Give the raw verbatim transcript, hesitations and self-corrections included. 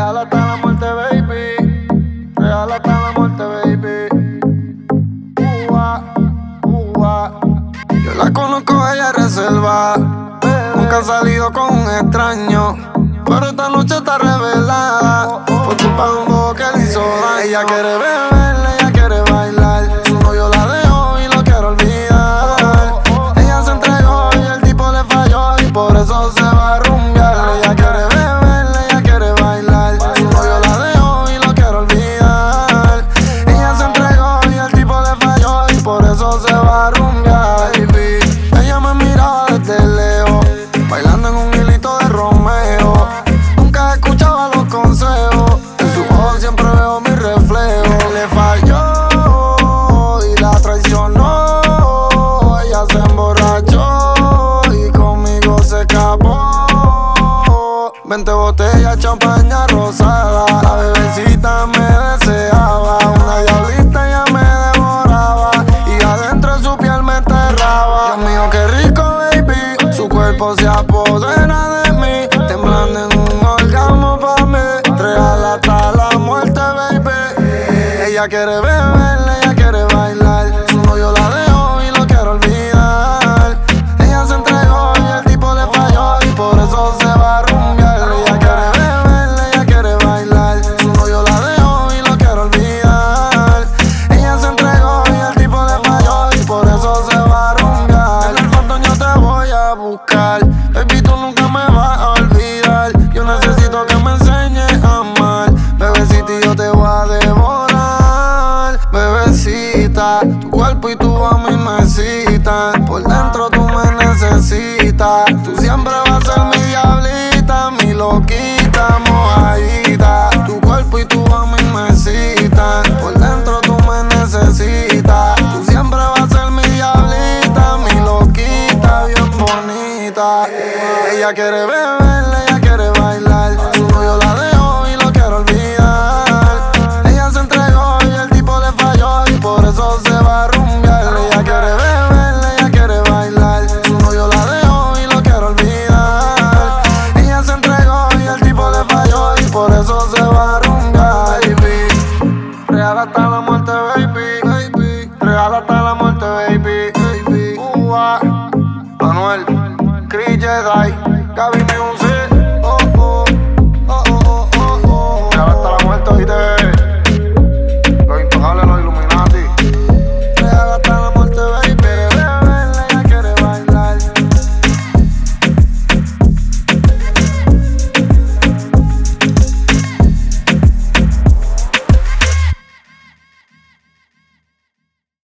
Real hasta la muerte, baby. Real hasta la muerte, baby. Ua, ua. Yo la conozco, ella es reserva. Nunca ha salido con un extraño, pero esta noche está revelada por culpa de un bobo que le hizo daño. Ella quiere beber, ella quiere bailar. Su novio la dejó y lo quiere olvidar. Ella se entregó y el tipo le falló y por eso se va a rumbear. Ella quiere beber, ella quiere bailar. Su novio la dejó y lo quiere olvidar. Ella se entregó y el tipo le falló y por eso se va a rumbear, baby. Ella me miraba desde lejos, bailando en un hilito de Romeo. Nunca escuchaba los consejos, en su ojos siempre veo mi reflejo. Le falló y la traicionó. Ella se emborrachó y conmigo se escapó. Veinte botellas, champaña rosada. La bebecita me deseaba. Una diablita ella me devoraba y adentro de su piel me enterraba. Dios mío, qué rico, baby. Su cuerpo se apodera de mí, temblando en un orgasmo pa' mí. Real hasta la muerte, baby. Ella quiere beber, ella quiere bailar. Su novio la dejó y lo quiere olvidar. Ella se entregó y el tipo le falló y por eso se va a rumbear. Ella quiere beber, ella quiere bailar. Su novio la dejó y lo quiere olvidar. Ella se entregó y el tipo le falló y por eso se va a rumbear. En el fondo yo te voy a buscar, baby, tú nunca me vas a olvidar. Yo necesito que me enseñes a amar, bebecita, y yo te voy a devorar. Bebecita, tu cuerpo y tu a mí me citan. Por dentro tú me necesitas. Tú siempre vas a ser mi diablita, mi loquita, mojadita. Tu cuerpo y tu a mí me citan. Por dentro tú me necesitas. Tú siempre vas a ser mi diablita, mi loquita, bien bonita. Ella quiere beber,